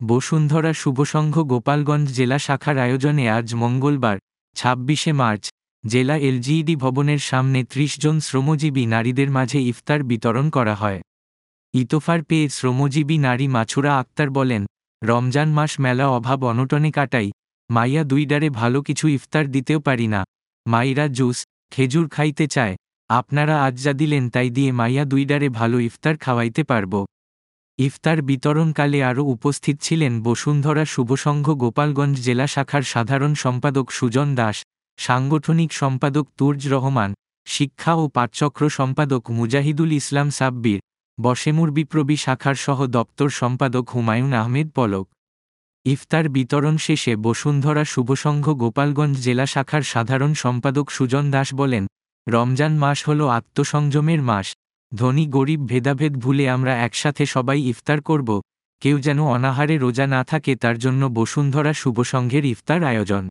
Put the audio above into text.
বসুন্ধরা শুভসংঘ গোপালগঞ্জ জেলা শাখার আয়োজনে আজ মঙ্গলবার ২৬শে মার্চ জেলা এলজিইডি ভবনের সামনে ৩০ জন শ্রমজীবী নারীদের মাঝে ইফতার বিতরণ করা হয়। ইতফার পেয়ে শ্রমজীবী নারী মাছুরা আক্তার বলেন, রমজান মাস মেলা অভাব অনটনে কাটাই, মাইয়া দুইডারে ভালো কিছু ইফতার দিতেও পারি না, মাইরা জুস খেজুর খাইতে চায়, আপনারা আজ যা দিলেন তাই দিয়ে মাইয়া দুইডারে ভালো ইফতার খাওয়াইতে পারব। ইফতার বিতরণকালে আরও উপস্থিত ছিলেন বসুন্ধরা শুভসংঘ গোপালগঞ্জ জেলা শাখার সাধারণ সম্পাদক সুজন দাস, সাংগঠনিক সম্পাদক তুর্জ রহমান, শিক্ষা ও পাঠচক্র সম্পাদক মুজাহিদুল ইসলাম সাব্বির, বশেমুর বিপ্লবী শাখার সহ দপ্তর সম্পাদক হুমায়ুন আহমেদ পলক। ইফতার বিতরণ শেষে বসুন্ধরা শুভসংঘ গোপালগঞ্জ জেলা শাখার সাধারণ সম্পাদক সুজন দাস বলেন, রমজান মাস হল আত্মসংযমের মাস, ধনী গরিব ভেদাভেদ ভুলে আমরা একসাথে সবাই ইফতার করব, কেউ যেন অনাহারে রোজা না থাকে তার জন্য বসুন্ধরা শুভসংঘের ইফতার আয়োজন।